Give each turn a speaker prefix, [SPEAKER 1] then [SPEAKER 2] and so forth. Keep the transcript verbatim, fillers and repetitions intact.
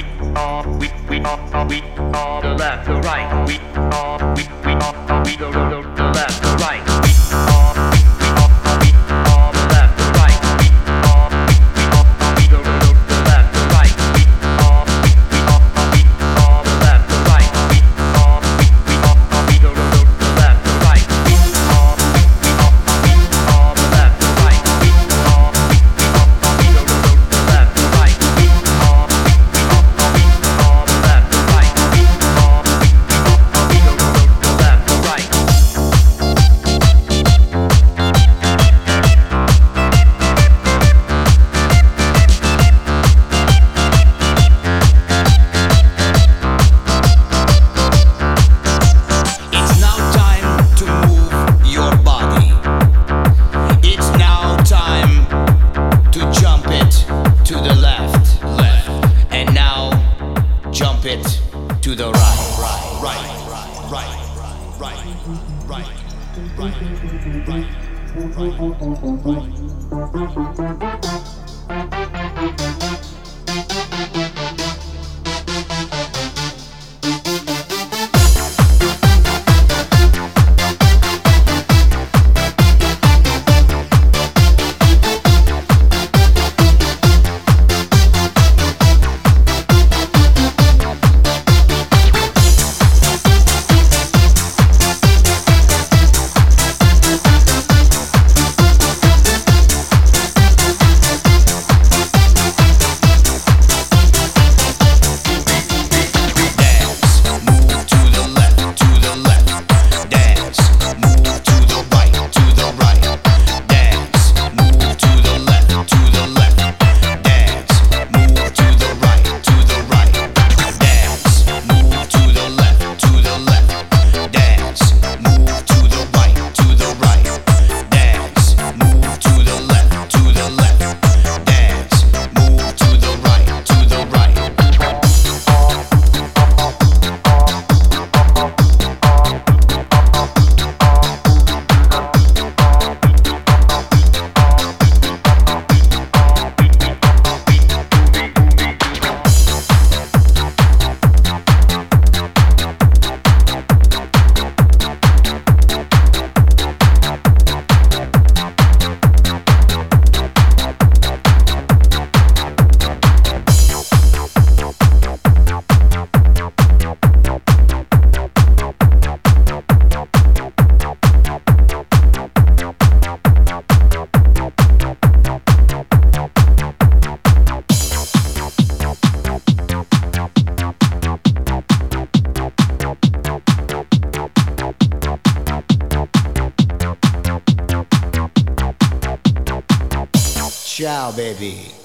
[SPEAKER 1] we we we the left, the right, we we we we the the the left, the right, we we we the left, the right, we we we the the left, the right, we we we the left, the right, we we we the the left, the right, we we we the left, the right, we we we the the left, the right, we we we
[SPEAKER 2] to the right, right, right, right, right, right, right, right, right.
[SPEAKER 3] Ciao baby.